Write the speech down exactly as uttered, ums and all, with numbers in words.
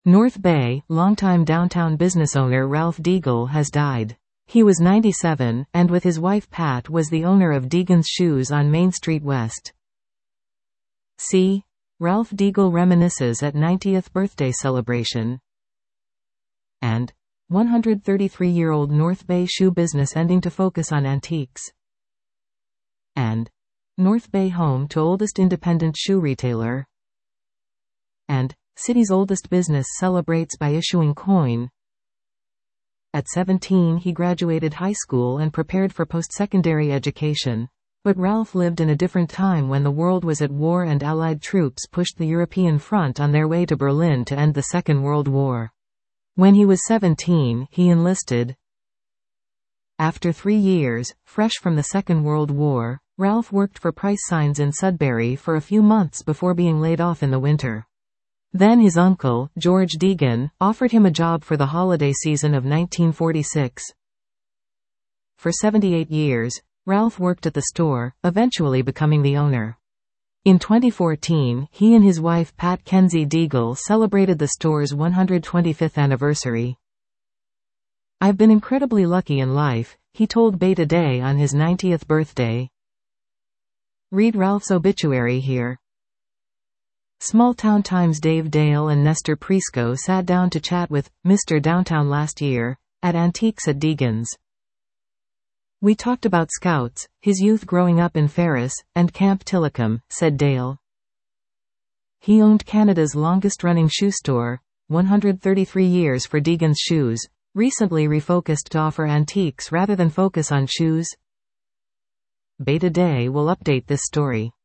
North Bay, longtime downtown business owner Ralph Deagle has died. He was ninety-seven, and with his wife Pat was the owner of Deegan's Shoes on Main Street West. C. Ralph Deagle reminisces at ninetieth birthday celebration. And one hundred thirty-three-year-old North Bay shoe business ending to focus on antiques. And North Bay home to oldest independent shoe retailer. And city's oldest business celebrates by issuing coin. At seventeen he graduated high school and prepared for post-secondary education. But Ralph lived in a different time when the world was at war and Allied troops pushed the European front on their way to Berlin to end the Second World War. When he was seventeen, he enlisted. After three years, fresh from the Second World War, Ralph worked for Price Signs in Sudbury for a few months before being laid off in the winter. Then his uncle, George Deegan, offered him a job for the holiday season of nineteen forty-six. For seventy-eight years, Ralph worked at the store, eventually becoming the owner. In twenty fourteen, he and his wife Pat Kenzie Deagle celebrated the store's one hundred twenty-fifth anniversary. "I've been incredibly lucky in life," he told Bay Today on his ninetieth birthday. Read Ralph's obituary here. Small Town Times' Dave Dale and Nestor Prisco sat down to chat with Mister Downtown last year, at Antiques at Deegan's. "We talked about Scouts, his youth growing up in Ferris, and Camp Tillicum," said Dale. He owned Canada's longest-running shoe store, one hundred thirty-three years for Deegan's Shoes, recently refocused to offer antiques rather than focus on shoes. Bay Today will update this story.